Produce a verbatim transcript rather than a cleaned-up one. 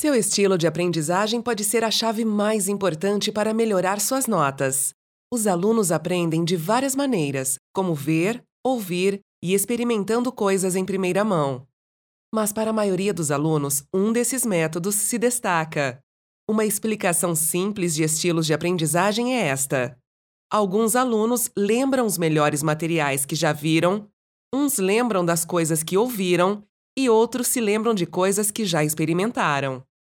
Seu estilo de aprendizagem pode ser a chave mais importante para melhorar suas notas. Os alunos aprendem de várias maneiras, como ver, ouvir e experimentando coisas em primeira mão. Mas para a maioria dos alunos, um desses métodos se destaca. Uma explicação simples de estilos de aprendizagem é esta. Alguns alunos lembram os melhores materiais que já viram, uns lembram das coisas que ouviram e outros se lembram de coisas que já experimentaram.